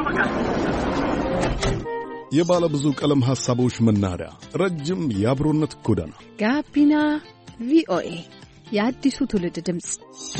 የባለ ብዙ ቀለም ሐሳቦች መናኸሪያ፣ ረጅም የአብሮነት ጎዳና ጋቢና ቪኦኤ የአዲሱ ትውልድ ድምጽ።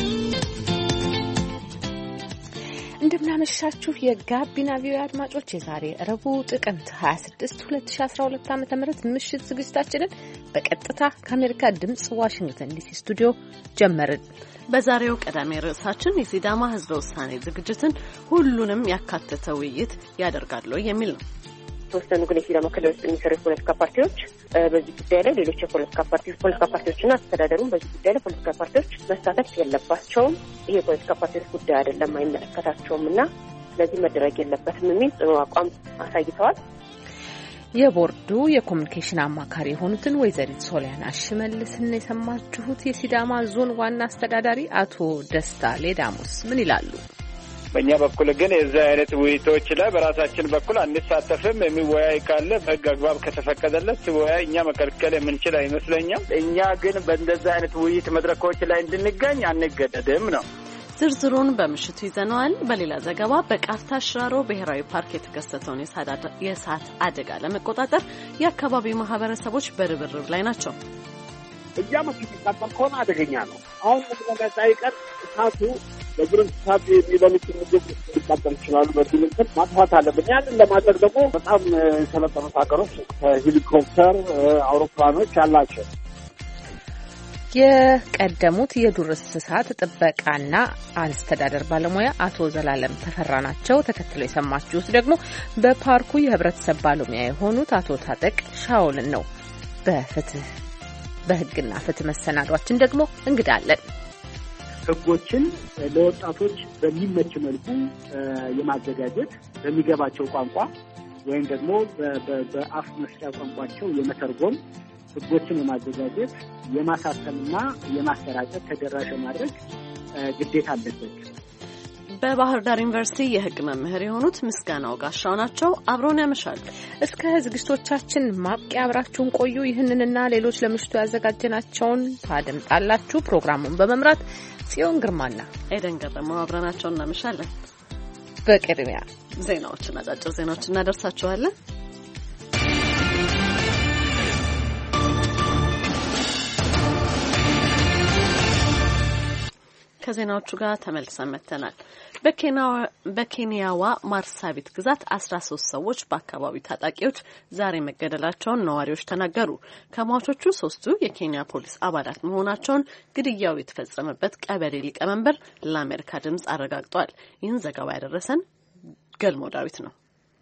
እንደምናመሻችሁ የጋቢና ቪኦኤ አድማጮች፣ የዛሬ ረቡዕ ጥቅምት 26 2012 ዓ.ም ምሽት ዝግጅታችንን በቀጥታ ከአሜሪካ ድምጽ ዋሽንግተን ዲሲ ስቱዲዮ ጀመርን። በዛሬው ቀዳሚ ርዕሳችን የሲዳማ ህዝበ ውሳኔ ዝግጅትን ሁሉንም ያካተተ ውይይት ያደርጋሉ የሚል ነው። ተወሰኑ ግን የሲዳማ ክልል ውስጥ የሚሰሩ የፖለቲካ ፓርቲዎች በዚህ ጉዳይ ላይ ሌሎች የፖለቲካ ፓርቲዎችና አስተዳደሩም በዚህ ጉዳይ ላይ ፖለቲካ ፓርቲዎች መሳተፍ የለባቸውም፣ ይሄ የፖለቲካ ፓርቲዎች ጉዳይ አይደለም፣ አይመለከታቸውም እና ስለዚህ መደረግ የለበትም የሚል ጽኑ አቋም አሳይተዋል። የቦርዱ የኮሚኒኬሽን አማካሪ የሆኑትን ወይዘሪት ሶሊያና ሽመልስን የሰማችሁት። የሲዳማ ዞን ዋና አስተዳዳሪ አቶ ደስታ ሌዳሞስ ምን ይላሉ? በእኛ በኩል ግን የዚህ አይነት ውይይቶች ላይ በራሳችን በኩል አንሳተፍም። የሚወያይ ካለ በሕግ አግባብ ከተፈቀደለት ሲወያይ እኛ መከልከል የምንችል አይመስለኛም። እኛ ግን በእንደዚህ አይነት ውይይት መድረኮች ላይ እንድንገኝ አንገደድም ነው። ዝርዝሩን በምሽቱ ይዘነዋል። በሌላ ዘገባ በቃፍታ ሽራሮ ብሔራዊ ፓርክ የተከሰተውን የእሳት አደጋ ለመቆጣጠር የአካባቢው ማህበረሰቦች በርብርብ ላይ ናቸው። በየዓመቱ የሚቃጠል ከሆነ አደገኛ ነው። አሁን ምክንያት ሳይቀር እሳቱ በግር እንስሳት የሚበሉትን ምግብ ሊቃጠል ይችላሉ። በዚህ ምክንያት ማጥፋት አለብን። ያንን ለማድረግ ደግሞ በጣም የሰለጠኑት ሀገሮች ሄሊኮፕተር አውሮፕላኖች አላቸው። የቀደሙት የዱር እንስሳት ጥበቃና አስተዳደር ባለሙያ አቶ ዘላለም ተፈራ ናቸው። ተከትሎ የሰማችሁት ደግሞ በፓርኩ የህብረተሰብ ባለሙያ የሆኑት አቶ ታጠቅ ሻውልን ነው። በህግና ፍትህ መሰናዷችን ደግሞ እንግዳለን። ህጎችን ለወጣቶች በሚመች መልኩ የማዘጋጀት በሚገባቸው ቋንቋ ወይም ደግሞ በአፍ መስጫ ቋንቋቸው የመተርጎም ህጎችን የማዘጋጀት የማሳተምና የማሰራጨት ተደራሽ ማድረግ ግዴታ አለበት። በባህር ዳር ዩኒቨርሲቲ የህግ መምህር የሆኑት ምስጋናው ጋሻው ናቸው። አብረውን ያመሻሉ። እስከ ዝግጅቶቻችን ማብቂያ አብራችሁን ቆዩ። ይህንንና ሌሎች ለምሽቱ ያዘጋጀናቸውን ታደምጣላችሁ። ፕሮግራሙን በመምራት ጽዮን ግርማና ኤደን ገረመው አብረናቸው እናመሻለን። በቅድሚያ ዜናዎችን፣ አጫጭር ዜናዎችን እናደርሳችኋለን። ከዜናዎቹ ጋር ተመልሰን መጥተናል። በኬንያዋ ማርሳቢት ግዛት 13 ሰዎች በአካባቢው ታጣቂዎች ዛሬ መገደላቸውን ነዋሪዎች ተናገሩ። ከሟቾቹ 3ቱ የኬንያ ፖሊስ አባላት መሆናቸውን ግድያው የተፈጸመበት ቀበሌ ሊቀመንበር ለአሜሪካ ድምጽ አረጋግጧል። ይህን ዘገባ ያደረሰን ገልሞ ዳዊት ነው።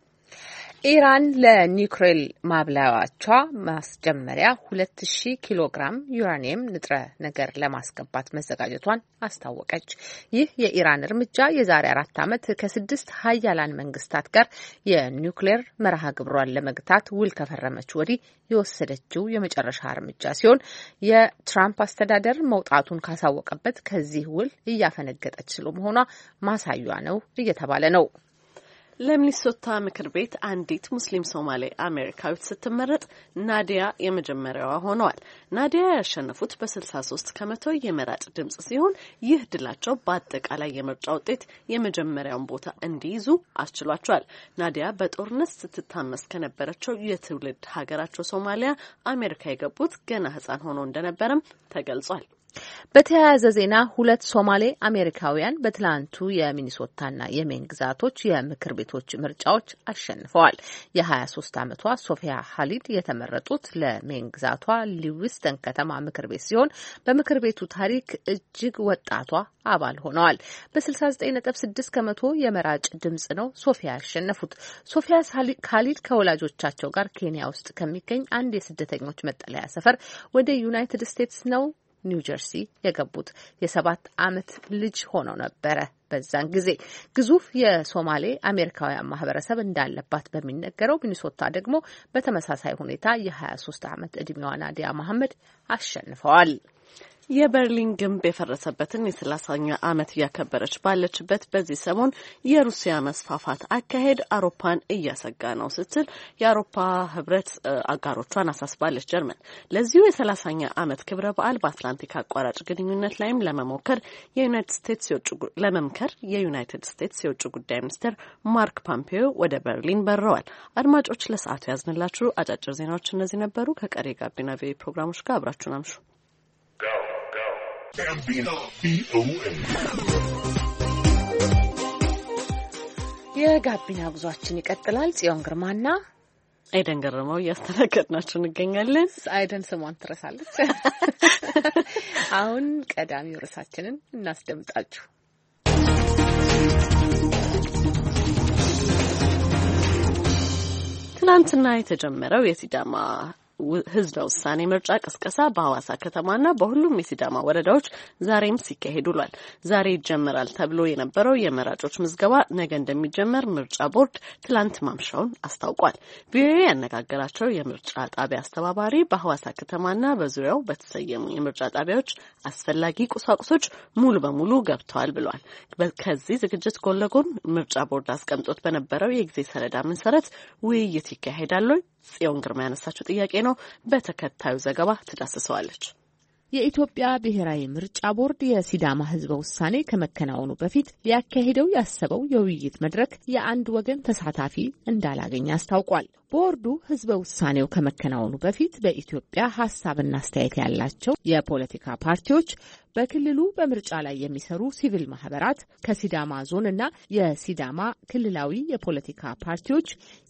ኢራን ለኒውክሌር ማብላያዎቿ ማስጀመሪያ 2000 ኪሎ ግራም ዩራኒየም ንጥረ ነገር ለማስገባት መዘጋጀቷን አስታወቀች። ይህ የኢራን እርምጃ የዛሬ 4 ዓመት ከ6 ሀያላን መንግስታት ጋር የኒውክሌር መርሃ ግብሯን ለመግታት ውል ከፈረመች ወዲህ የወሰደችው የመጨረሻ እርምጃ ሲሆን የትራምፕ አስተዳደር መውጣቱን ካሳወቀበት ከዚህ ውል እያፈነገጠች ስለመሆኗ ማሳያ ነው እየተባለ ነው። ለሚኒሶታ ምክር ቤት አንዲት ሙስሊም ሶማሌ አሜሪካዊት ስትመረጥ ናዲያ የመጀመሪያዋ ሆነዋል። ናዲያ ያሸነፉት በ63 ከመቶ የመራጭ ድምጽ ሲሆን ይህ ድላቸው በአጠቃላይ የምርጫ ውጤት የመጀመሪያውን ቦታ እንዲይዙ አስችሏቸዋል። ናዲያ በጦርነት ስትታመስ ከነበረችው የትውልድ ሀገራቸው ሶማሊያ አሜሪካ የገቡት ገና ሕፃን ሆነው እንደነበረም ተገልጿል። በተያያዘ ዜና 2 ሶማሌ አሜሪካውያን በትላንቱ የሚኒሶታና የሜን ግዛቶች የምክር ቤቶች ምርጫዎች አሸንፈዋል። የ23 ዓመቷ ሶፊያ ሀሊድ የተመረጡት ለሜን ግዛቷ ሊዊስተን ከተማ ምክር ቤት ሲሆን በምክር ቤቱ ታሪክ እጅግ ወጣቷ አባል ሆነዋል። በ69.6 ከመቶ የመራጭ ድምጽ ነው ሶፊያ ያሸነፉት። ሶፊያ ሀሊድ ከወላጆቻቸው ጋር ኬንያ ውስጥ ከሚገኝ አንድ የስደተኞች መጠለያ ሰፈር ወደ ዩናይትድ ስቴትስ ነው ኒው ጀርሲ የገቡት። የ7 ዓመት ልጅ ሆነው ነበረ። በዛን ጊዜ ግዙፍ የሶማሌ አሜሪካውያን ማህበረሰብ እንዳለባት በሚነገረው ሚኒሶታ ደግሞ በተመሳሳይ ሁኔታ የ23 ዓመት ዕድሜዋ ናዲያ መሐመድ አሸንፈዋል። የበርሊን ግንብ የፈረሰበትን የ30ኛ ዓመት እያከበረች ባለችበት በዚህ ሰሞን የሩሲያ መስፋፋት አካሄድ አውሮፓን እያሰጋ ነው ስትል የአውሮፓ ህብረት አጋሮቿን አሳስባለች። ጀርመን ለዚሁ የ30ኛ ዓመት ክብረ በዓል በአትላንቲክ አቋራጭ ግንኙነት ላይም የዩናይትድ ስቴትስ የውጭ ጉዳይ ሚኒስትር ማርክ ፖምፔዮ ወደ በርሊን በረዋል። አድማጮች ለሰዓቱ ያዝንላችሁ አጫጭር ዜናዎች እነዚህ ነበሩ። ከቀሪ ጋቢና ቪኦኤ ፕሮግራሞች ጋር አብራችሁን አምሹ። የጋቢና ጉዟችን ይቀጥላል። ጽዮን ግርማና አይደን ገረመው እያስተናገድናችሁ እንገኛለን። አይደን ስሟን ትረሳለች። አሁን ቀዳሚው ርዕሳችንን እናስደምጣችሁ። ትናንትና የተጀመረው የሲዳማ ህዝበ ውሳኔ ምርጫ ቅስቀሳ በሐዋሳ ከተማና በሁሉም የሲዳማ ወረዳዎች ዛሬም ሲካሄድ ውሏል። ዛሬ ይጀመራል ተብሎ የነበረው የመራጮች ምዝገባ ነገ እንደሚጀመር ምርጫ ቦርድ ትላንት ማምሻውን አስታውቋል። ቪኦኤ ያነጋገራቸው የምርጫ ጣቢያ አስተባባሪ በሐዋሳ ከተማና በዙሪያው በተሰየሙ የምርጫ ጣቢያዎች አስፈላጊ ቁሳቁሶች ሙሉ በሙሉ ገብተዋል ብለዋል። ከዚህ ዝግጅት ጎን ለጎን ምርጫ ቦርድ አስቀምጦት በነበረው የጊዜ ሰሌዳ መሰረት ውይይት ይካሄዳል። ጽዮን ግርማ ያነሳችው ጥያቄ ነው። በተከታዩ ዘገባ ትዳስሰዋለች። የኢትዮጵያ ብሔራዊ ምርጫ ቦርድ የሲዳማ ህዝበ ውሳኔ ከመከናወኑ በፊት ሊያካሂደው ያሰበው የውይይት መድረክ የአንድ ወገን ተሳታፊ እንዳላገኘ አስታውቋል። ቦርዱ ህዝበ ውሳኔው ከመከናወኑ በፊት በኢትዮጵያ ሀሳብና አስተያየት ያላቸው የፖለቲካ ፓርቲዎች፣ በክልሉ በምርጫ ላይ የሚሰሩ ሲቪል ማህበራት፣ ከሲዳማ ዞን እና የሲዳማ ክልላዊ የፖለቲካ ፓርቲዎች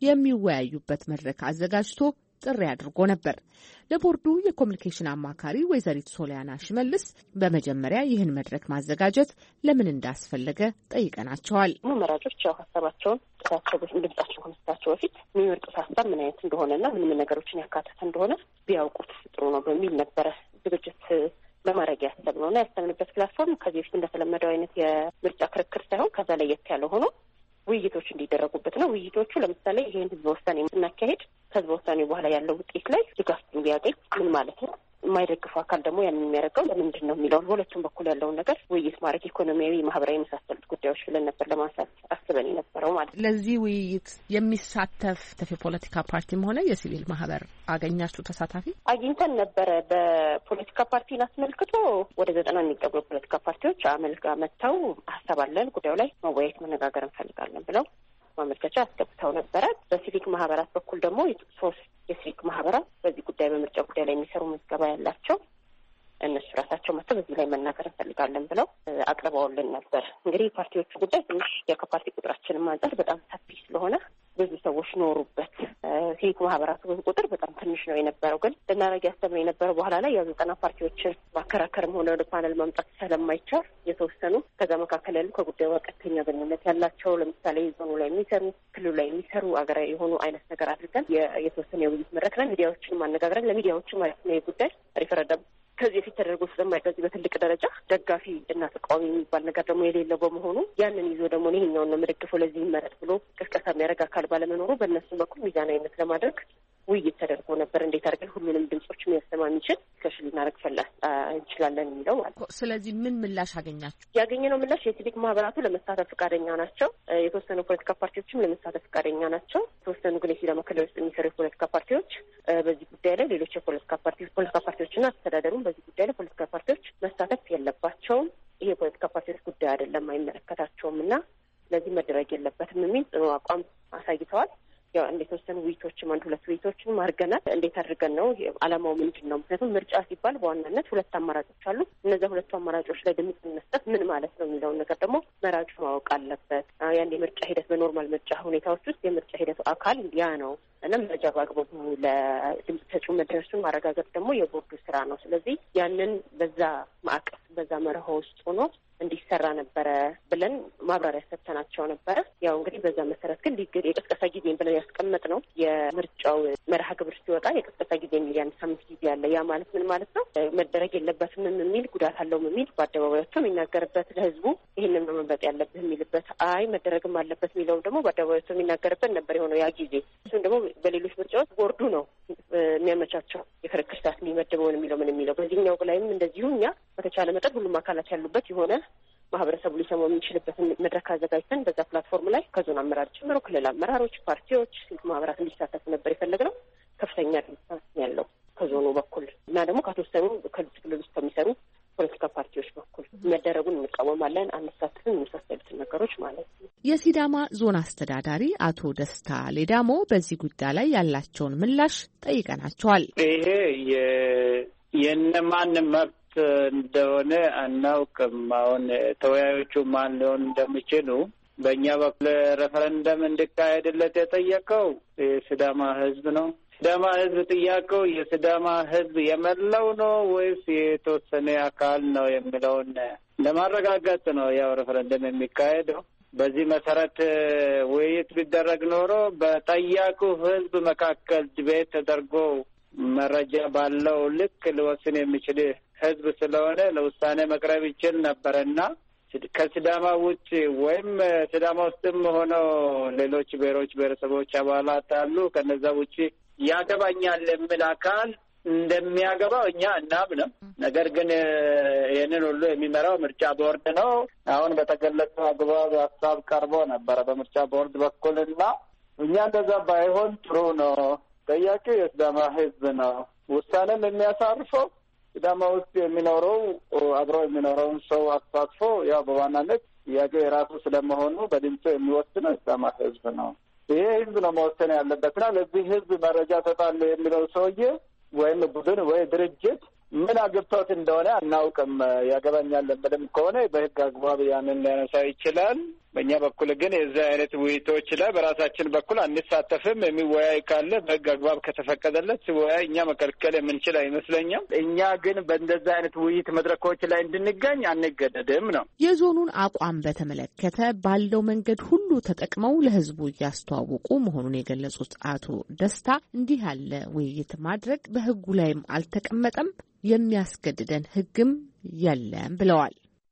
የሚወያዩበት መድረክ አዘጋጅቶ ጥሪ አድርጎ ነበር። ለቦርዱ የኮሚኒኬሽን አማካሪ ወይዘሪት ሶሊያና ሽመልስ በመጀመሪያ ይህን መድረክ ማዘጋጀት ለምን እንዳስፈለገ ጠይቀናቸዋል። መራጮች ያው ሀሳባቸውን ድምጻቸው ከመስጠታቸው በፊት የሚመርጡት ሀሳብ ምን አይነት እንደሆነና ምን ነገሮችን ያካተተ እንደሆነ ቢያውቁት ጥሩ ነው በሚል ነበረ ዝግጅት ለማድረግ ያሰብነውና ያሰብንበት ፕላትፎርም ከዚህ በፊት እንደተለመደው አይነት የምርጫ ክርክር ሳይሆን ከዛ ለየት ያለ ሆኖ ውይይቶች እንዲደረጉበት ነው። ውይይቶቹ ለምሳሌ ይሄን ህዝበ ውሳኔ ስናካሄድ ከህዝበ ውሳኔ በኋላ ያለው ውጤት ላይ ድጋፍ ቢያገኝ ምን ማለት ነው፣ የማይደግፈው አካል ደግሞ ያንን የሚያደርገው ለምንድን ነው የሚለውን በሁለቱም በኩል ያለውን ነገር ውይይት ማድረግ ኢኮኖሚያዊ፣ ማህበራዊ የመሳሰሉት ጉዳዮች ብለን ነበር ለማንሳት አስበን የነበረው ማለት ነው። ለዚህ ውይይት የሚሳተፍ የፖለቲካ ፓርቲም ሆነ የሲቪል ማህበር አገኛችሁ ተሳታፊ? አግኝተን ነበረ። በፖለቲካ ፓርቲን አስመልክቶ ወደ 90 የሚጠጉ የፖለቲካ ፓርቲዎች አመልክተው መጥተው ሀሳብ አለን ጉዳዩ ላይ መወያየት መነጋገር እንፈልጋለን ብለው ማመልከቻ አስገብተው ነበረ። በሲቪክ ማህበራት በኩል ደግሞ 3 የሲቪክ ማህበራት በዚህ ጉዳይ በምርጫ ጉዳይ ላይ የሚሰሩ ምዝገባ ያላቸው እነሱ ራሳቸው መጥተው በዚህ ላይ መናገር እንፈልጋለን ብለው አቅርበውልን ነበር። እንግዲህ ፓርቲዎቹ ጉዳይ ትንሽ ከፓርቲ ቁጥራችንም አንጻር በጣም ሰፊ ስለሆነ ብዙ ሰዎች ኖሩበት። ሲቪክ ማህበራቱ ቁጥር በጣም ትንሽ ነው የነበረው። ግን ልናደርግ ያሰብነው የነበረው በኋላ ላይ ያው 90 ፓርቲዎችን ማከራከርም ሆነ ወደ ፓነል ማምጣት ስለማይቻል የተወሰኑ ከዛ መካከል ያሉ ከጉዳዩ ቀጥተኛ ግንኙነት ያላቸው ለምሳሌ ዞኑ ላይ የሚሰሩ ክልሉ ላይ የሚሰሩ አገራዊ የሆኑ አይነት ነገር አድርገን የተወሰነ የውይይት መድረክ ላይ ሚዲያዎችን ማነጋገርን ለሚዲያዎችን ማለት ነው የጉዳይ ሪፈረንደም ከዚህ በፊት ተደርጎ ስለማይቀዚህ በትልቅ ደረጃ ደጋፊ እና ተቃዋሚ የሚባል ነገር ደግሞ የሌለው በመሆኑ ያንን ይዞ ደግሞ ይሄኛውን ነው የምደግፈው ለዚህ ይመረጥ ብሎ ቅስቀሳ የሚያደርግ አካል ባለመኖሩ በእነሱ በኩል ሚዛናዊነት ለማድረግ ውይይት ተደርጎ ነበር። እንዴት አድርገን ሁሉንም ድምጾች የሚያሰማ የሚችል ከሽ ልናደርግ እንችላለን የሚለው ማለት ነው። ስለዚህ ምን ምላሽ አገኛችሁ? ያገኘነው ምላሽ የሲቪክ ማህበራቱ ለመሳተፍ ፈቃደኛ ናቸው። የተወሰኑ ፖለቲካ ፓርቲዎችም ለመሳተፍ ፈቃደኛ ናቸው። የተወሰኑ ግን የሲዳማ ክልል ውስጥ የሚሰሩ የፖለቲካ ፓርቲዎች በዚህ ጉዳይ ላይ ሌሎች የፖለቲካ ፓርቲዎችና አስተዳደሩም በዚህ ጉዳይ ላይ ፖለቲካ ፓርቲዎች መሳተፍ የለባቸውም፣ ይሄ የፖለቲካ ፓርቲዎች ጉዳይ አይደለም፣ አይመለከታቸውም እና ስለዚህ መደረግ የለበትም የሚል ጽኑ አቋም አሳይተዋል። ያው እንዴት ወሰኑ ውይይቶችም 1-2 ውይይቶችም አድርገናል። እንዴት አድርገን ነው ዓላማው ምንድን ነው? ምክንያቱም ምርጫ ሲባል በዋናነት 2 አማራጮች አሉ። እነዚያ 2 አማራጮች ላይ ድምጽ መስጠት ምን ማለት ነው የሚለውን ነገር ደግሞ መራጩ ማወቅ አለበት። ያን የምርጫ ሂደት በኖርማል ምርጫ ሁኔታዎች ውስጥ የምርጫ ሂደቱ አካል ያ ነው እና መረጃ በአግባቡ ለድምጽ ሰጪው መድረሱን ማረጋገጥ ደግሞ የቦርዱ ስራ ነው። ስለዚህ ያንን በዛ ማዕቀፍ በዛ መርሆ ውስጥ ሆኖ እንዲሰራ ነበረ ብለን ማብራሪያ ሰጥተናቸው ነበር። ያው እንግዲህ በዛ መሰረት ግን የቅስቀሳ ጊዜ ብለን ያስቀመጥነው የምርጫው መርሃ ግብር ሲወጣ የቅስቀሳ ጊዜ የሚል ያን ሳምንት ጊዜ አለ። ያ ማለት ምን ማለት ነው? መደረግ የለበትም የሚል ጉዳት አለው የሚል በአደባባዮቹ የሚናገርበት ለህዝቡ ይህንን ነው መምረጥ ያለብህ የሚልበት አይ መደረግም አለበት የሚለውም ደግሞ በአደባባዮቹ የሚናገርበት ነበር የሆነው ያ ጊዜ። እሱም ደግሞ በሌሎች ምርጫዎች ቦርዱ ነው የሚያመቻቸው የክርክር ሰዓት የሚመድበውን የሚለው በዚህኛው ላይም እንደዚሁ እኛ በተቻለ መጠን ሁሉም አካላት ያሉበት የሆነ ማህበረሰቡ ሊሰማው የሚችልበትን መድረክ አዘጋጅተን በዛ ፕላትፎርም ላይ ከዞን አመራር ጀምሮ ክልል አመራሮች፣ ፓርቲዎች፣ ማህበራት እንዲሳተፉ ነበር የፈለግነው። ከፍተኛ ድምጽ ያለው ከዞኑ በኩል እና ደግሞ ከተወሰኑ ክልል ውስጥ ከሚሰሩ ፖለቲካ ፓርቲዎች በኩል መደረጉን እንቃወማለን፣ አንሳተፍም የመሳሰሉትን ነገሮች ማለት ነው። የሲዳማ ዞን አስተዳዳሪ አቶ ደስታ ሌዳሞ በዚህ ጉዳይ ላይ ያላቸውን ምላሽ ጠይቀናቸዋል። ይሄ የነማን መብት እንደሆነ አናውቅም። አሁን ተወያዮቹ ማን ሊሆን እንደሚችሉ በእኛ በኩል ሬፈረንደም እንዲካሄድለት የጠየቀው የሲዳማ ህዝብ ነው። ሲዳማ ህዝብ ጥያቄው የሲዳማ ህዝብ የመላው ነው ወይስ የተወሰነ አካል ነው የሚለውን ለማረጋገጥ ነው ያው ሬፈረንደም የሚካሄደው። በዚህ መሰረት ውይይት ቢደረግ ኖሮ በጠያቁ ህዝብ መካከል ዲቤት ተደርጎ መረጃ ባለው ልክ ሊወስን የሚችል ህዝብ ስለሆነ ለውሳኔ መቅረብ ይችል ነበርና ከሲዳማ ውጭ ወይም ሲዳማ ውስጥም ሆነው ሌሎች ብሔሮች ብሔረሰቦች አባላት አሉ ከነዛ ውጭ ያገባኛል የሚል አካል እንደሚያገባው እኛ እናምንም። ነገር ግን ይህንን ሁሉ የሚመራው ምርጫ ቦርድ ነው። አሁን በተገለጸው አግባብ ሀሳብ ቀርቦ ነበረ በምርጫ ቦርድ በኩልና እኛ እንደዛ ባይሆን ጥሩ ነው። ጠያቂው የሲዳማ ህዝብ ነው። ውሳኔም የሚያሳርፈው ሲዳማ ውስጥ የሚኖረው አብሮ የሚኖረውን ሰው አሳትፎ ያው በዋናነት ጥያቄው የራሱ ስለመሆኑ በድምፁ የሚወስነው የሲዳማ ህዝብ ነው። ይሄ ህዝብ ነው መወሰን ያለበትና ለዚህ ህዝብ መረጃ ሰጣለሁ የሚለው ሰውዬ ወይም ቡድን ወይ ድርጅት ምን አግብቶት እንደሆነ አናውቅም። ያገባኛል ምንም ከሆነ በህግ አግባብ ያንን ሊያነሳ ይችላል። በእኛ በኩል ግን የዚህ አይነት ውይይቶች ላይ በራሳችን በኩል አንሳተፍም። የሚወያይ ካለ በህግ አግባብ ከተፈቀደለት ሲወያይ እኛ መከልከል የምንችል አይመስለኝም። እኛ ግን በእንደዚህ አይነት ውይይት መድረኮች ላይ እንድንገኝ አንገደድም ነው። የዞኑን አቋም በተመለከተ ባለው መንገድ ሁሉ ተጠቅመው ለህዝቡ እያስተዋወቁ መሆኑን የገለጹት አቶ ደስታ እንዲህ ያለ ውይይት ማድረግ በህጉ ላይም አልተቀመጠም፣ የሚያስገድደን ህግም የለም ብለዋል።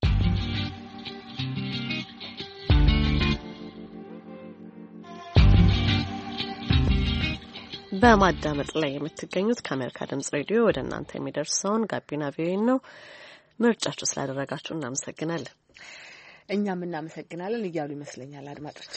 በማዳመጥ ላይ የምትገኙት ከአሜሪካ ድምጽ ሬዲዮ ወደ እናንተ የሚደርሰውን ጋቢና ቪኦኤ ነው። ምርጫችሁ ስላደረጋችሁ እናመሰግናለን። እኛም እናመሰግናለን እያሉ ይመስለኛል አድማጮች።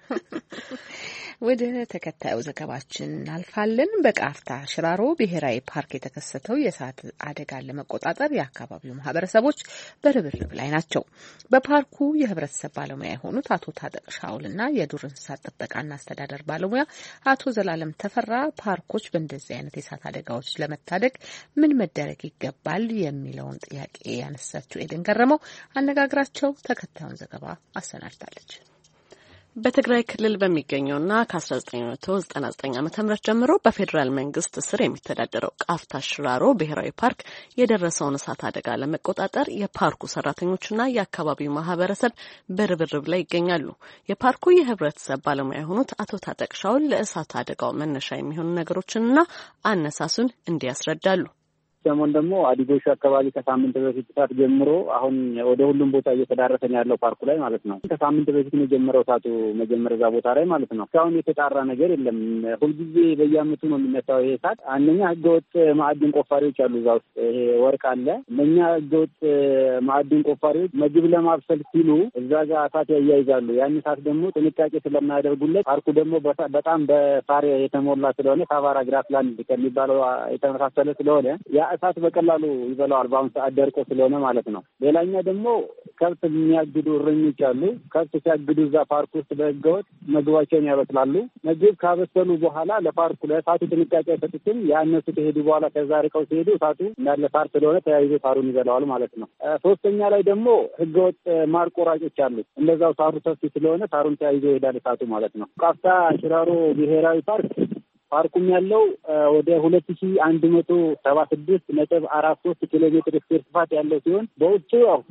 ወደ ተከታዩ ዘገባችን እናልፋለን። በቃፍታ ሽራሮ ብሔራዊ ፓርክ የተከሰተው የእሳት አደጋን ለመቆጣጠር የአካባቢው ማህበረሰቦች በርብርብ ላይ ናቸው። በፓርኩ የህብረተሰብ ባለሙያ የሆኑት አቶ ታጠቅ ሻውልና የዱር እንስሳት ጥበቃና አስተዳደር ባለሙያ አቶ ዘላለም ተፈራ ፓርኮች በእንደዚህ አይነት የእሳት አደጋዎች ለመታደግ ምን መደረግ ይገባል የሚለውን ጥያቄ ያነሳችው ኤደን ገረመው አነጋግራቸው ተከታዩን ዘገባ አሰናድታለች። በትግራይ ክልል በሚገኘውና ከ1999 ዓ.ም ጀምሮ በፌዴራል መንግስት ስር የሚተዳደረው ቃፍታ ሽራሮ ብሔራዊ ፓርክ የደረሰውን እሳት አደጋ ለመቆጣጠር የፓርኩ ሰራተኞችና የአካባቢው ማህበረሰብ በርብርብ ላይ ይገኛሉ። የፓርኩ የህብረተሰብ ባለሙያ የሆኑት አቶ ታጠቅ ሻውል ለእሳት አደጋው መነሻ የሚሆኑ ነገሮችንና አነሳሱን እንዲህ ያስረዳሉ። ሰሞን ደግሞ አዲጎሽ አካባቢ ከሳምንት በፊት እሳት ጀምሮ አሁን ወደ ሁሉም ቦታ እየተዳረሰ ነው ያለው ፓርኩ ላይ ማለት ነው። ከሳምንት በፊት ነው የጀመረው እሳቱ መጀመር እዛ ቦታ ላይ ማለት ነው። እስካሁን የተጣራ ነገር የለም። ሁልጊዜ በየአመቱ ነው የሚነሳው ይሄ እሳት። አንደኛ ህገወጥ ማዕድን ቆፋሪዎች አሉ እዛ ውስጥ። ይሄ ወርቅ አለ። እነኛ ህገወጥ ማዕድን ቆፋሪዎች ምግብ ለማብሰል ሲሉ እዛ ጋር እሳት ያያይዛሉ። ያን እሳት ደግሞ ጥንቃቄ ስለማያደርጉለት ፓርኩ ደግሞ በጣም በሳር የተሞላ ስለሆነ ሳቫራ ግራስላንድ ከሚባለው የተመሳሰለ ስለሆነ ያ እሳት በቀላሉ ይበላዋል። በአሁኑ ሰዓት ደርቆ ስለሆነ ማለት ነው። ሌላኛ ደግሞ ከብት የሚያግዱ እረኞች አሉ። ከብት ሲያግዱ እዛ ፓርክ ውስጥ በህገወጥ ምግባቸውን ያበስላሉ። ምግብ ካበሰሉ በኋላ ለፓርኩ ለእሳቱ ጥንቃቄ አይሰጡትም። ያነሱ ከሄዱ በኋላ ከዛ ርቀው ሲሄዱ እሳቱ እንዳለ ሳር ስለሆነ ተያይዞ ሳሩን ይበላዋል ማለት ነው። ሶስተኛ ላይ ደግሞ ህገወጥ ማር ቆራጮች አሉ። እንደዛው ሳሩ ሰፊ ስለሆነ ሳሩን ተያይዞ ይሄዳል እሳቱ ማለት ነው። ቃፍታ ሽራሮ ብሔራዊ ፓርኩም ያለው ወደ 2176.43 ኪሎ ሜትር ስኩዌር ስፋት ያለው ሲሆን በውጭ ያው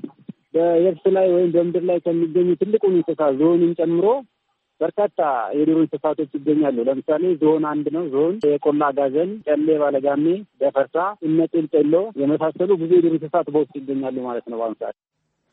በየብስ ላይ ወይም በምድር ላይ ከሚገኙ ትልቁን እንስሳ ዝሆንን ጨምሮ በርካታ የዱር እንስሳቶች ይገኛሉ። ለምሳሌ ዝሆን አንድ ነው። ዝሆን፣ የቆላ አጋዘን፣ ጨሌ ባለጋሜ፣ ደፈርሳ፣ እነጤልጤሎ የመሳሰሉ ብዙ የዱር እንስሳት በውስጥ ይገኛሉ ማለት ነው በአሁኑ ሰዓት።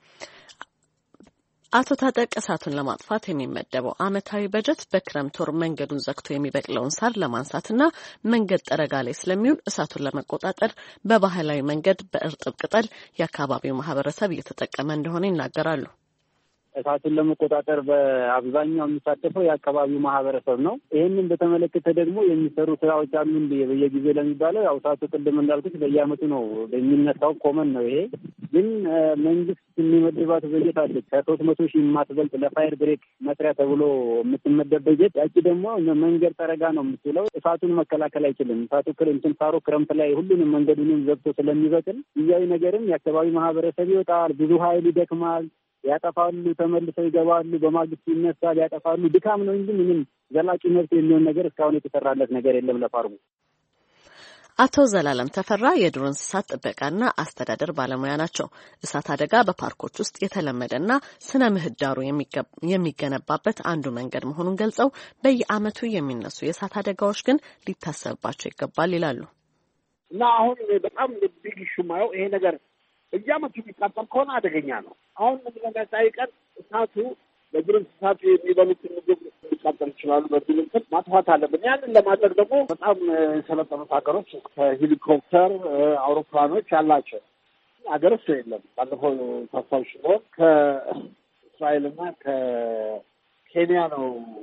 አቶ ታጠቅ እሳቱን ለማጥፋት የሚመደበው ዓመታዊ በጀት በክረምት ወር መንገዱን ዘግቶ የሚበቅለውን ሳር ለማንሳትና መንገድ ጠረጋ ላይ ስለሚውል እሳቱን ለመቆጣጠር በባህላዊ መንገድ በእርጥብ ቅጠል የአካባቢው ማህበረሰብ እየተጠቀመ እንደሆነ ይናገራሉ። እሳቱን ለመቆጣጠር በአብዛኛው የሚሳተፈው የአካባቢው ማህበረሰብ ነው። ይህንን በተመለከተ ደግሞ የሚሰሩ ስራዎች አሉ። በየጊዜው ለሚባለው ያው እሳቱ ቅድም እንዳልኩት በየዓመቱ ነው የሚነሳው፣ ኮመን ነው። ይሄ ግን መንግስት የሚመድባት በጀት አለች ከ300 ሺህ የማትበልጥ ለፋየር ብሬክ መስሪያ ተብሎ የምትመደብ በጀት። ያቺ ደግሞ መንገድ ጠረጋ ነው የምትውለው። እሳቱን መከላከል አይችልም። እሳቱ ሳሩ ክረምት ላይ ሁሉንም መንገዱንም ዘግቶ ስለሚበቅል ጊዜያዊ ነገርም የአካባቢው ማህበረሰብ ይወጣል፣ ብዙ ኃይል ይደክማል፣ ያጠፋሉ፣ ተመልሰው ይገባሉ፣ በማግስቱ ይነሳል፣ ያጠፋሉ። ድካም ነው እንጂ ምንም ዘላቂ መፍትሄ የሚሆን ነገር እስካሁን የተሰራለት ነገር የለም ለፋርሙ። አቶ ዘላለም ተፈራ የዱር እንስሳት ጥበቃና አስተዳደር ባለሙያ ናቸው። እሳት አደጋ በፓርኮች ውስጥ የተለመደና ስነ ምህዳሩ የሚገነባበት አንዱ መንገድ መሆኑን ገልጸው በየዓመቱ የሚነሱ የእሳት አደጋዎች ግን ሊታሰብባቸው ይገባል ይላሉ። እና አሁን በጣም ቢግ ኢሹ ማየው ይሄ ነገር በየዓመቱ የሚቃጠል ከሆነ አደገኛ ነው። አሁን ምንድነው የሚያሳይቀን እሳቱ በዱር እንስሳቱ የሚበሉትን ምግብ ሊቃጠል ይችላሉ። በዚህ ምክንያት ማጥፋት አለብን። ያንን ለማድረግ ደግሞ በጣም የሰለጠኑት ሀገሮች ከሄሊኮፕተር አውሮፕላኖች ያላቸው ሀገሮች የለም። ባለፈው ታስታውሽ ነው ከእስራኤልና ከኬንያ ነው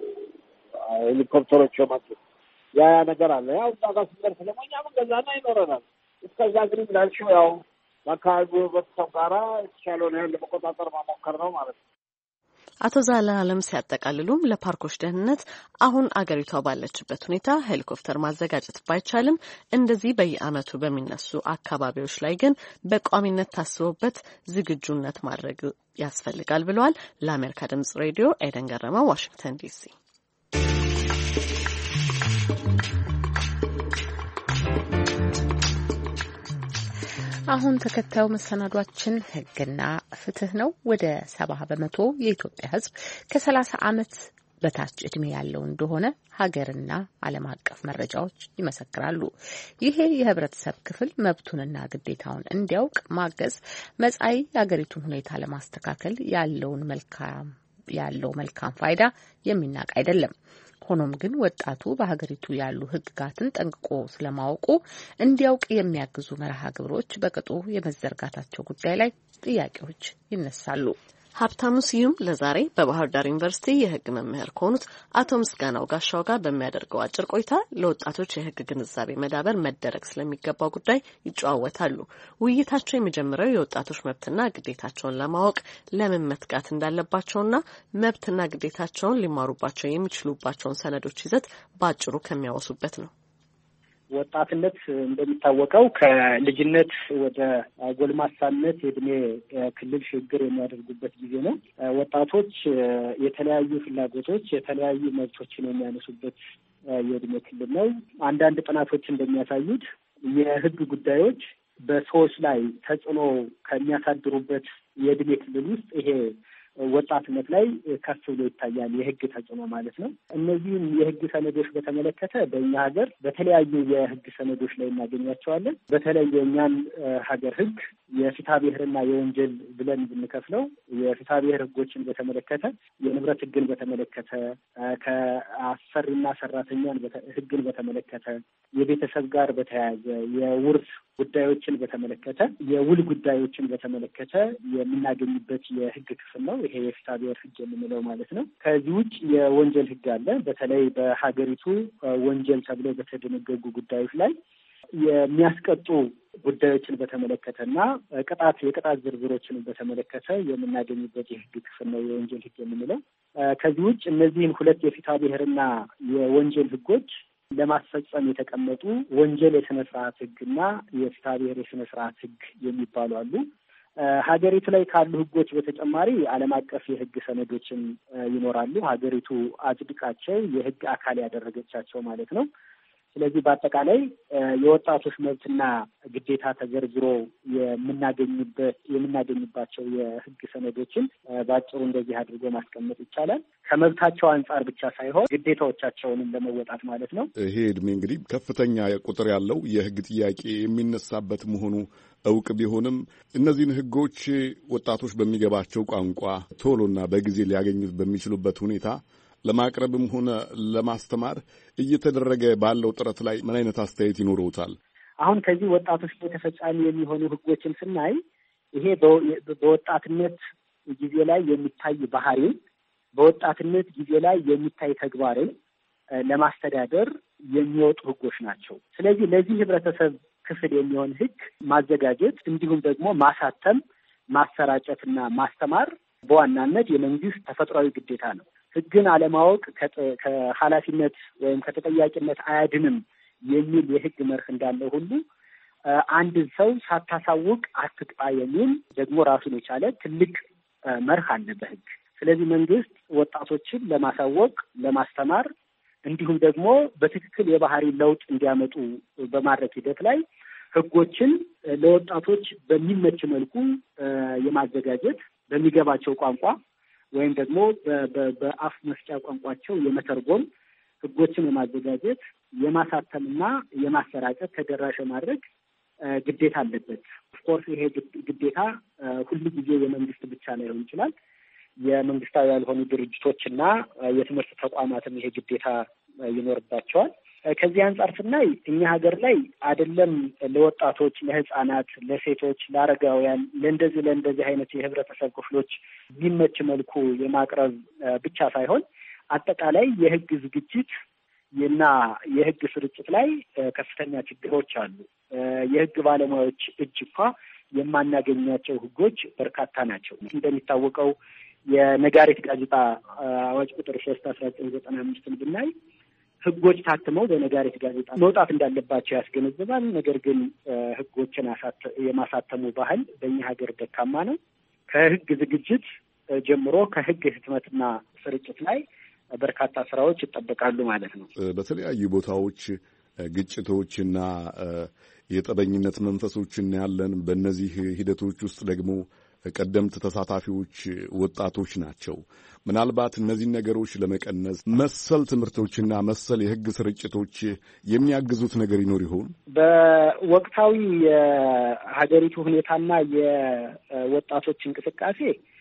ሄሊኮፕተሮች የመጡት። ያ ነገር አለ። ያው እዛ ጋር ስንደርስ ደግሞ እኛ መንገዛና ይኖረናል። እስከዛ ግን እንዳልሽው ያው በአካባቢው ህብረተሰብ ጋራ የተሻለውን ያህል ለመቆጣጠር ማሞከር ነው ማለት ነው። አቶ ዘላለም ሲያጠቃልሉም ለፓርኮች ደህንነት አሁን አገሪቷ ባለችበት ሁኔታ ሄሊኮፕተር ማዘጋጀት ባይቻልም እንደዚህ በየዓመቱ በሚነሱ አካባቢዎች ላይ ግን በቋሚነት ታስቦበት ዝግጁነት ማድረግ ያስፈልጋል ብለዋል። ለአሜሪካ ድምጽ ሬዲዮ ኤደን ገረመው፣ ዋሽንግተን ዲሲ። አሁን ተከታዩ መሰናዷችን ሕግና ፍትህ ነው። ወደ 70 በመቶ የኢትዮጵያ ሕዝብ ከ30 ዓመት በታች እድሜ ያለው እንደሆነ ሀገርና ዓለም አቀፍ መረጃዎች ይመሰክራሉ። ይሄ የህብረተሰብ ክፍል መብቱንና ግዴታውን እንዲያውቅ ማገዝ መጻኢ የሀገሪቱን ሁኔታ ለማስተካከል ያለው መልካም ፋይዳ የሚናቅ አይደለም። ሆኖም ግን ወጣቱ በሀገሪቱ ያሉ ህግጋትን ጠንቅቆ ስለማወቁ እንዲያውቅ የሚያግዙ መርሃ ግብሮች በቅጡ የመዘርጋታቸው ጉዳይ ላይ ጥያቄዎች ይነሳሉ። ሀብታሙ ስዩም ለዛሬ በባህር ዳር ዩኒቨርሲቲ የህግ መምህር ከሆኑት አቶ ምስጋናው ጋሻው ጋር በሚያደርገው አጭር ቆይታ ለወጣቶች የህግ ግንዛቤ መዳበር መደረግ ስለሚገባው ጉዳይ ይጨዋወታሉ። ውይይታቸው የሚጀምረው የወጣቶች መብትና ግዴታቸውን ለማወቅ ለምን መትጋት እንዳለባቸውና መብትና ግዴታቸውን ሊማሩባቸው የሚችሉባቸውን ሰነዶች ይዘት በአጭሩ ከሚያወሱበት ነው። ወጣትነት እንደሚታወቀው ከልጅነት ወደ ጎልማሳነት የእድሜ ክልል ሽግግር የሚያደርጉበት ጊዜ ነው። ወጣቶች የተለያዩ ፍላጎቶች፣ የተለያዩ መብቶችን የሚያነሱበት የእድሜ ክልል ነው። አንዳንድ ጥናቶች እንደሚያሳዩት የህግ ጉዳዮች በሰዎች ላይ ተጽዕኖ ከሚያሳድሩበት የእድሜ ክልል ውስጥ ይሄ ወጣትነት ላይ ከፍ ብሎ ይታያል። የህግ ተጽዕኖ ማለት ነው። እነዚህም የህግ ሰነዶች በተመለከተ በእኛ ሀገር በተለያዩ የህግ ሰነዶች ላይ እናገኛቸዋለን። በተለይ የእኛን ሀገር ህግ የፍትሐ ብሔርና የወንጀል ብለን ብንከፍለው የፍትሐ ብሔር ህጎችን በተመለከተ፣ የንብረት ህግን በተመለከተ፣ ከአሰሪና ሰራተኛን ህግን በተመለከተ፣ የቤተሰብ ጋር በተያያዘ የውርስ ጉዳዮችን በተመለከተ፣ የውል ጉዳዮችን በተመለከተ የምናገኝበት የህግ ክፍል ነው። ይሄ የፍትሐ ብሔር ህግ የምንለው ማለት ነው። ከዚህ ውጭ የወንጀል ህግ አለ። በተለይ በሀገሪቱ ወንጀል ተብለው በተደነገጉ ጉዳዮች ላይ የሚያስቀጡ ጉዳዮችን በተመለከተና የቅጣት ዝርዝሮችን በተመለከተ የምናገኝበት የህግ ክፍል ነው የወንጀል ህግ የምንለው። ከዚህ ውጭ እነዚህን ሁለት የፍትሐ ብሔርና የወንጀል ህጎች ለማስፈጸም የተቀመጡ ወንጀል የስነ ስርዓት ህግና የፍትሐ ብሔር የስነ ስርዓት ህግ የሚባሉ አሉ። ሀገሪቱ ላይ ካሉ ህጎች በተጨማሪ ዓለም አቀፍ የህግ ሰነዶችን ይኖራሉ። ሀገሪቱ አጽድቃቸው የህግ አካል ያደረገቻቸው ማለት ነው። ስለዚህ በአጠቃላይ የወጣቶች መብትና ግዴታ ተዘርዝሮ የምናገኝባቸው የህግ ሰነዶችን በአጭሩ እንደዚህ አድርጎ ማስቀመጥ ይቻላል። ከመብታቸው አንጻር ብቻ ሳይሆን ግዴታዎቻቸውንም ለመወጣት ማለት ነው። ይሄ እድሜ እንግዲህ ከፍተኛ ቁጥር ያለው የህግ ጥያቄ የሚነሳበት መሆኑ እውቅ ቢሆንም እነዚህን ህጎች ወጣቶች በሚገባቸው ቋንቋ ቶሎና በጊዜ ሊያገኙት በሚችሉበት ሁኔታ ለማቅረብም ሆነ ለማስተማር እየተደረገ ባለው ጥረት ላይ ምን አይነት አስተያየት ይኖረውታል? አሁን ከዚህ ወጣቶች ላይ ተፈጻሚ የሚሆኑ ህጎችን ስናይ ይሄ በወጣትነት ጊዜ ላይ የሚታይ ባህሪን፣ በወጣትነት ጊዜ ላይ የሚታይ ተግባርን ለማስተዳደር የሚወጡ ህጎች ናቸው። ስለዚህ ለዚህ ህብረተሰብ ክፍል የሚሆን ህግ ማዘጋጀት እንዲሁም ደግሞ ማሳተም፣ ማሰራጨትና ማስተማር በዋናነት የመንግስት ተፈጥሯዊ ግዴታ ነው። ህግን አለማወቅ ከኃላፊነት ወይም ከተጠያቂነት አያድንም የሚል የህግ መርህ እንዳለው ሁሉ አንድን ሰው ሳታሳውቅ አትቅጣ የሚል ደግሞ ራሱን የቻለ ትልቅ መርህ አለ በህግ። ስለዚህ መንግስት ወጣቶችን ለማሳወቅ፣ ለማስተማር እንዲሁም ደግሞ በትክክል የባህሪ ለውጥ እንዲያመጡ በማድረግ ሂደት ላይ ህጎችን ለወጣቶች በሚመች መልኩ የማዘጋጀት በሚገባቸው ቋንቋ ወይም ደግሞ በአፍ መፍጫ ቋንቋቸው የመተርጎም ህጎችን የማዘጋጀት የማሳተምና የማሰራጨት ተደራሽ ማድረግ ግዴታ አለበት። ኦፍኮርስ ይሄ ግዴታ ሁሉ ጊዜ የመንግስት ብቻ ላይሆን ይችላል። የመንግስታዊ ያልሆኑ ድርጅቶችና የትምህርት ተቋማትም ይሄ ግዴታ ይኖርባቸዋል። ከዚህ አንጻር ስናይ እኛ ሀገር ላይ አይደለም ለወጣቶች፣ ለህፃናት፣ ለሴቶች፣ ለአረጋውያን ለእንደዚህ አይነት የህብረተሰብ ክፍሎች የሚመች መልኩ የማቅረብ ብቻ ሳይሆን አጠቃላይ የህግ ዝግጅት እና የህግ ስርጭት ላይ ከፍተኛ ችግሮች አሉ። የህግ ባለሙያዎች እጅ እንኳ የማናገኛቸው ህጎች በርካታ ናቸው። እንደሚታወቀው የነጋሪት ጋዜጣ አዋጅ ቁጥር 3/1995 ብናይ ህጎች ታትመው በነጋሪት ጋዜጣ መውጣት እንዳለባቸው ያስገነዝባል። ነገር ግን ህጎችን የማሳተሙ ባህል በእኛ ሀገር ደካማ ነው። ከህግ ዝግጅት ጀምሮ ከህግ ህትመትና ስርጭት ላይ በርካታ ስራዎች ይጠበቃሉ ማለት ነው። በተለያዩ ቦታዎች ግጭቶችና የጠበኝነት መንፈሶችን ያለን፣ በእነዚህ ሂደቶች ውስጥ ደግሞ ቀደምት ተሳታፊዎች ወጣቶች ናቸው። ምናልባት እነዚህን ነገሮች ለመቀነስ መሰል ትምህርቶችና መሰል የህግ ስርጭቶች የሚያግዙት ነገር ይኖር ይሆን? በወቅታዊ የሀገሪቱ ሁኔታና የወጣቶች እንቅስቃሴ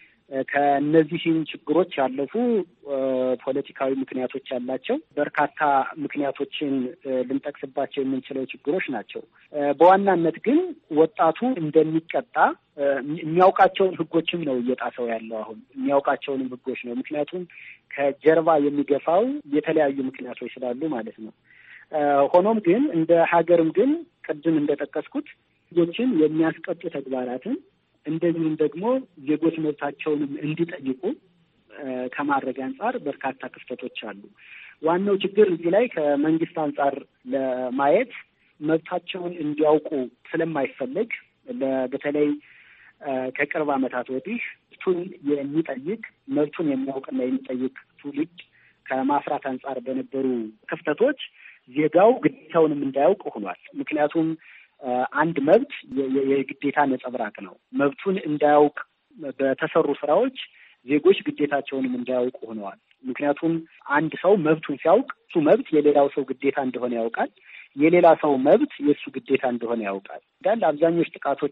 ከእነዚህም ችግሮች ያለፉ ፖለቲካዊ ምክንያቶች ያላቸው በርካታ ምክንያቶችን ልንጠቅስባቸው የምንችለው ችግሮች ናቸው። በዋናነት ግን ወጣቱ እንደሚቀጣ የሚያውቃቸውን ህጎችም ነው እየጣሰው ያለው። አሁን የሚያውቃቸውንም ህጎች ነው። ምክንያቱም ከጀርባ የሚገፋው የተለያዩ ምክንያቶች ስላሉ ማለት ነው። ሆኖም ግን እንደ ሀገርም ግን ቅድም እንደጠቀስኩት ህጎችን የሚያስቀጡ ተግባራትን እንደዚሁም ደግሞ ዜጎች መብታቸውንም እንዲጠይቁ ከማድረግ አንጻር በርካታ ክፍተቶች አሉ። ዋናው ችግር እዚህ ላይ ከመንግስት አንጻር ለማየት መብታቸውን እንዲያውቁ ስለማይፈልግ በተለይ ከቅርብ ዓመታት ወዲህ መብቱን የሚጠይቅ መብቱን የሚያውቅና የሚጠይቅ ትውልድ ከማፍራት አንጻር በነበሩ ክፍተቶች ዜጋው ግዴታውንም እንዳያውቅ ሆኗል። ምክንያቱም አንድ መብት የግዴታ ነጸብራቅ ነው። መብቱን እንዳያውቅ በተሰሩ ስራዎች ዜጎች ግዴታቸውንም እንዳያውቁ ሆነዋል። ምክንያቱም አንድ ሰው መብቱን ሲያውቅ እሱ መብት የሌላው ሰው ግዴታ እንደሆነ ያውቃል። የሌላ ሰው መብት የእሱ ግዴታ እንደሆነ ያውቃል። እንዳለ አብዛኞች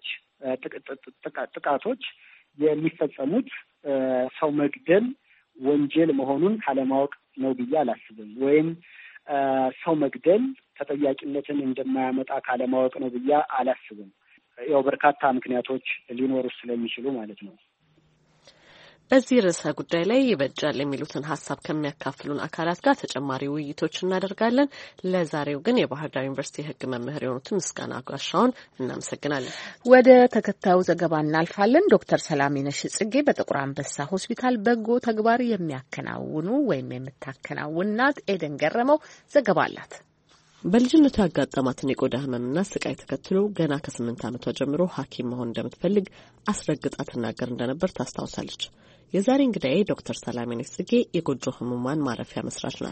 ጥቃቶች የሚፈጸሙት ሰው መግደል ወንጀል መሆኑን ካለማወቅ ነው ብዬ አላስብም። ወይም ሰው መግደል ተጠያቂነትን እንደማያመጣ ካለማወቅ ነው ብዬ አላስብም። ያው በርካታ ምክንያቶች ሊኖሩ ስለሚችሉ ማለት ነው። በዚህ ርዕሰ ጉዳይ ላይ ይበጃል የሚሉትን ሀሳብ ከሚያካፍሉን አካላት ጋር ተጨማሪ ውይይቶች እናደርጋለን። ለዛሬው ግን የባህር ዳር ዩኒቨርሲቲ የሕግ መምህር የሆኑትን ምስጋና ጋሻውን እናመሰግናለን። ወደ ተከታዩ ዘገባ እናልፋለን። ዶክተር ሰላሜነሽ ጽጌ በጥቁር አንበሳ ሆስፒታል በጎ ተግባር የሚያከናውኑ ወይም የምታከናውን ናት። ኤደን ገረመው ዘገባ አላት። በልጅነቱ ያጋጠማትን የቆዳ ህመምና ስቃይ ተከትሎ ገና ከ8 ዓመቷ ጀምሮ ሐኪም መሆን እንደምትፈልግ አስረግጣ ትናገር እንደነበር ታስታውሳለች። የዛሬ እንግዳዬ ዶክተር ሰላሜነሽ ጽጌ የጎጆ ህሙማን ማረፊያ መስራች ናት።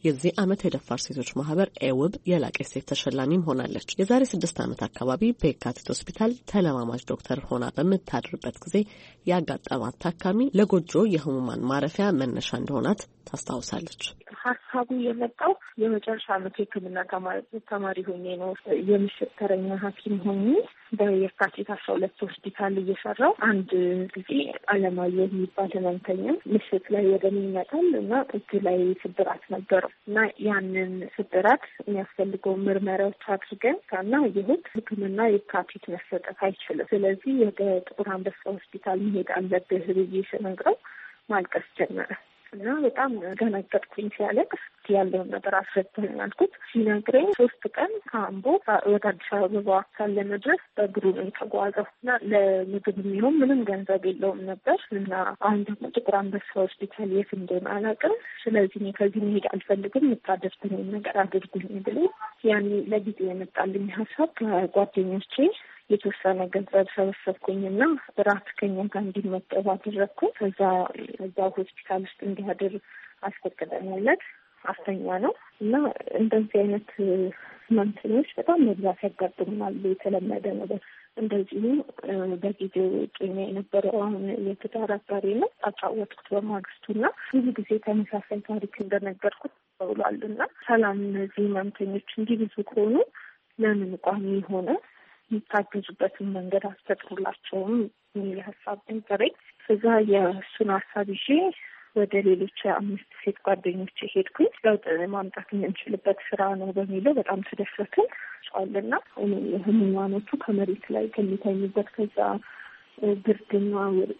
የዚህ ዓመት የደፋር ሴቶች ማህበር ኤውብ የላቀ ሴት ተሸላሚም ሆናለች። የዛሬ 6 ዓመት አካባቢ በየካቲት ሆስፒታል ተለማማጅ ዶክተር ሆና በምታድርበት ጊዜ ያጋጠማት ታካሚ ለጎጆ የህሙማን ማረፊያ መነሻ እንደሆናት ታስታውሳለች። ሀሳቡ የመጣው የመጨረሻ ዓመት ሕክምና ተማሪ ሆኜ ነው። የምሽት ተረኛ ሐኪም ሆኜ በየካቲት 12 ሆስፒታል እየሰራው አንድ ጊዜ አለማየሁ የሚባል ህመምተኛ ምሽት ላይ ወደ እኔ ይመጣል እና እጁ ላይ ስብራት ነበረው እና ያንን ስብራት የሚያስፈልገው ምርመራዎች አድርገን እና ይሁት ሕክምና የካቲት መሰጠት አይችልም። ስለዚህ ወደ ጥቁር አንበሳ ሆስፒታል መሄድ አለብህ ብዬ ስነግረው ማልቀስ ጀመረ እና በጣም ገነገጥኩኝ። ሲያለቅስ ያለውን ነገር አስረዳኝ አልኩት። ሲነግረኝ 3 ቀን ከአምቦ ወደ አዲስ አበባ ለመድረስ በእግሩ ነው የተጓዘው እና ለምግብ የሚሆን ምንም ገንዘብ የለውም ነበር እና አሁን ደግሞ ጥቁር አንበሳ ሆስፒታል የት እንደሆነ አላውቅም። ስለዚህ እኔ ከዚህ መሄድ አልፈልግም፣ የምታደርጉኝ ነገር አድርጉኝ ብሎ ያኔ ለጊዜ የመጣልኝ ሀሳብ ከጓደኞቼ የተወሰነ ገንዘብ ሰበሰብኩኝና ራት ከኛ ጋር እንዲመገብ አደረግኩ። ከዛ ሆስፒታል ውስጥ እንዲያድር አስፈቅደንለት አስተኛ ነው እና እንደዚህ አይነት ህመምተኞች በጣም መብዛት ያጋጥሙናል። የተለመደ ነው። እንደዚሁ በጊዜው ጤና የነበረው አሁን የትዳር አጋሪ ነው አጫወትኩት በማግስቱና ብዙ ጊዜ ተመሳሳይ ታሪክ እንደነገርኩት ተውሏልና ሰላም እነዚህ ህመምተኞች እንዲህ ብዙ ከሆኑ ለምን ቋሚ የሆነ የሚታገዙበትን መንገድ አስፈጥሩላቸውም የሚል ሀሳብ ነገረኝ። እዛ የእሱን ሀሳብ ይዤ ወደ ሌሎች 5 ሴት ጓደኞች ሄድኩኝ። ለውጥ ማምጣት የምንችልበት ስራ ነው በሚለው በጣም ተደሰትን ጫልና ህሙማኖቹ ከመሬት ላይ ከሚተኙበት ከዛ ብርድና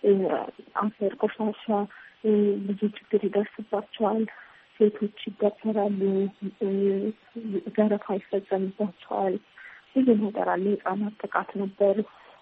አፈር ቆሻሻ ብዙ ችግር ይደርስባቸዋል። ሴቶች ይደፈራሉ፣ ዘረፋ ይፈጸምባቸዋል። ብዙ ነገር አለ። የህጻናት ጥቃት ነበር።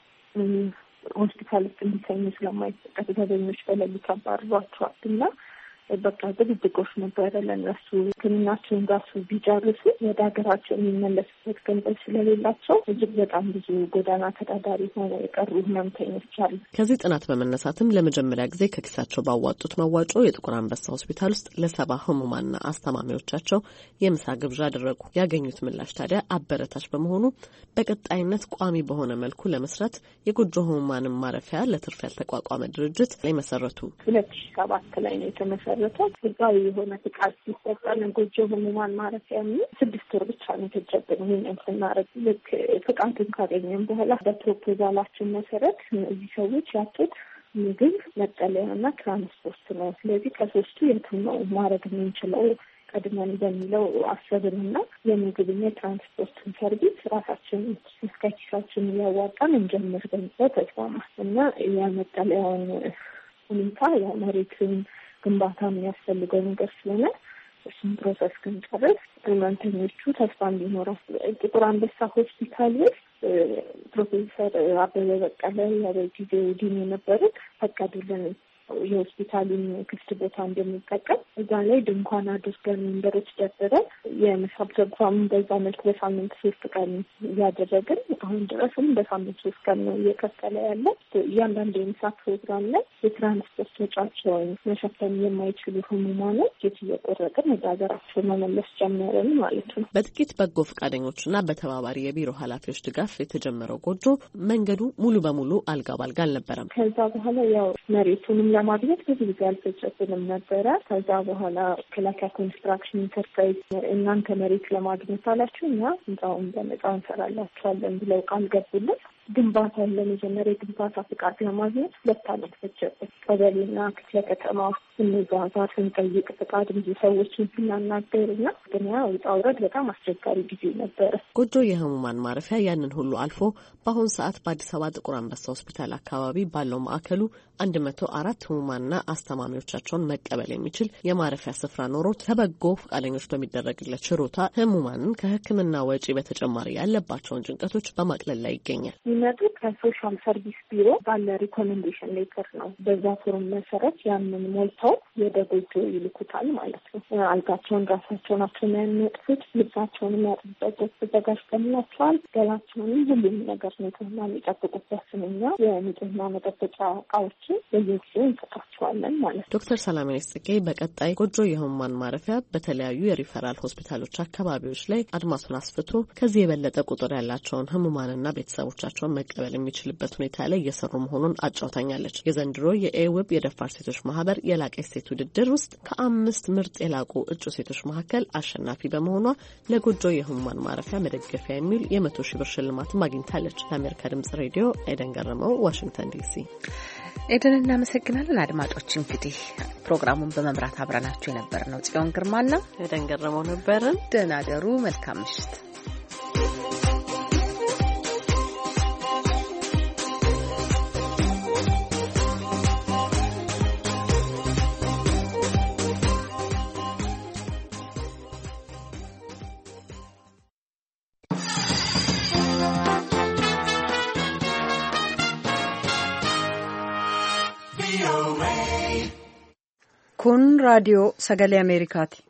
ሆስፒታል ውስጥ እንዲተኙ ስለማይፈቀድ ዘበኞች በሌሊት አባርሯቸዋል እና በቃ ድብድቆች ነበረ ለእነሱ። ሕክምናቸውን ራሱ ቢጨርሱ ወደ ሀገራቸው የሚመለሱበት ገንዘብ ስለሌላቸው እጅግ በጣም ብዙ ጎዳና ተዳዳሪ ሆነው የቀሩ ህመምተኞች አሉ። ከዚህ ጥናት በመነሳትም ለመጀመሪያ ጊዜ ከኪሳቸው ባዋጡት መዋጮ የጥቁር አንበሳ ሆስፒታል ውስጥ ለ70 ህሙማንና አስተማሚዎቻቸው የምሳ ግብዣ አደረጉ። ያገኙት ምላሽ ታዲያ አበረታች በመሆኑ በቀጣይነት ቋሚ በሆነ መልኩ ለመስራት የጎጆ ህሙማንን ማረፊያ ለትርፍ ያልተቋቋመ ድርጅት ላይ መሰረቱ። 2007 ላይ ነው የተመሰረተው። ህጋዊ የሆነ ፍቃድ ሲሰጠን ጎጆ ህሙማን ማረፊያ 6 ወር ብቻ ነው የተጀበረው። ምን ስናረግ ልክ ፍቃዱን ካገኘን በኋላ በፕሮፖዛላችን መሰረት እነዚህ ሰዎች ያጡት ምግብ፣ መጠለያና ትራንስፖርት ነው። ስለዚህ ከሶስቱ የቱን ነው ማድረግ የምንችለው ቀድመን በሚለው አሰብንና የምግብና የትራንስፖርትን ሰርቪስ ራሳችን እስከ ኪሳችን እያዋጣን እንጀምር በሚለው ተስማማ እና የመጠለያውን ሁኔታ የመሬትን ግንባታ የሚያስፈልገው ነገር ስለሆነ እሱን ፕሮሰስ ክንጨርስ ህመምተኞቹ ተስፋ እንዲኖራቸው ጥቁር አንበሳ ሆስፒታል ውስጥ ፕሮፌሰር አበበ በቀለ የጊዜው ዲን የነበሩት ፈቀዱልን የሆስፒታሉን ክፍት ቦታ እንደሚጠቀም። እዛ ላይ ድንኳን አድርገን መንበሮች ደርድረን የምሳ ፕሮግራም በዛ መልክ በሳምንት 3 ቀን እያደረግን አሁን ድረስም በሳምንት 3 ቀን ነው እየቀጠለ ያለ። እያንዳንዱ የምሳ ፕሮግራም ላይ የትራንስፖርት ወጪያቸውን መሸፈን የማይችሉ ህሙማኖች ጌት እየቆረጥን ወደ ሀገራቸው መመለስ ጀመርን ማለት ነው። በጥቂት በጎ ፈቃደኞችና በተባባሪ የቢሮ ኃላፊዎች ድጋፍ የተጀመረው ጎጆ መንገዱ ሙሉ በሙሉ አልጋ ባልጋ አልነበረም። ከዛ በኋላ ያው መሬቱንም ለማግኘት ብዙ ጊዜ አልፈጀብንም ነበረ። ከዛ በኋላ መከላከያ ኮንስትራክሽን ኢንተርፕራይዝ እናንተ መሬት ለማግኘት አላችሁ እና ህንጻውን በነጻ እንሰራላችኋለን ብለው ቃል ገቡልን። ግንባታ ለመጀመሪያ የግንባታ ፍቃድ ለማግኘት 2 ዓመት ፈጀብን። ቀበሌና ክፍለ ከተማ ስንጓዛ ስንጠይቅ ፍቃድ ብዙ ሰዎችን ስናናገርና ግን ውጣ ውረድ በጣም አስቸጋሪ ጊዜ ነበረ። ጎጆ የህሙማን ማረፊያ ያንን ሁሉ አልፎ በአሁኑ ሰዓት በአዲስ አበባ ጥቁር አንበሳ ሆስፒታል አካባቢ ባለው ማዕከሉ 104 ህሙማንና አስተማሚዎቻቸውን መቀበል የሚችል የማረፊያ ስፍራ ኖሮት ከበጎ ፈቃደኞች በሚደረግለት ችሮታ ህሙማንን ከሕክምና ወጪ በተጨማሪ ያለባቸውን ጭንቀቶች በማቅለል ላይ ይገኛል። ሲመጡ ከሶሻል ሰርቪስ ቢሮ ባለ ሪኮሜንዴሽን ሌተር ነው። በዛ ፎርም መሰረት ያንን ሞልተው ወደ ጎጆ ይልኩታል ማለት ነው። አልጋቸውን ራሳቸው ናቸው የሚያነጥፉት። ልብሳቸውን የሚያጥቡበት ተዘጋጅተንላቸዋል። ገላቸውንም ሁሉም ነገር ንጽህና የሚጠብቁበት ስንኛ የንጽህና መጠበቂያ እቃዎችን በየጊዜው እንሰጣቸዋለን ማለት ነው። ዶክተር ሰላሜነሽ ጽጌ በቀጣይ ጎጆ የህሙማን ማረፊያ በተለያዩ የሪፈራል ሆስፒታሎች አካባቢዎች ላይ አድማሱን አስፍቶ ከዚህ የበለጠ ቁጥር ያላቸውን ህሙማንና ቤተሰቦቻቸውን መቀበል የሚችልበት ሁኔታ ላይ እየሰሩ መሆኑን አጫውታኛለች። የዘንድሮ የኤውብ የደፋር ሴቶች ማህበር የላቀ ሴት ውድድር ውስጥ ከ5 ምርጥ የላቁ እጩ ሴቶች መካከል አሸናፊ በመሆኗ ለጎጆ የህሙማን ማረፊያ መደገፊያ የሚል የ100,000 ብር ሽልማትም አግኝታለች። ለአሜሪካ ድምጽ ሬዲዮ ኤደን ገረመው፣ ዋሽንግተን ዲሲ። ኤደን እናመሰግናለን። አድማጮች እንግዲህ ፕሮግራሙን በመምራት አብረናችሁ የነበርነው ጽዮን ግርማና ኤደን ገረመው ነበርን። ደህና ደሩ። መልካም ምሽት። kun raadiyoo sagalee Ameerikaati.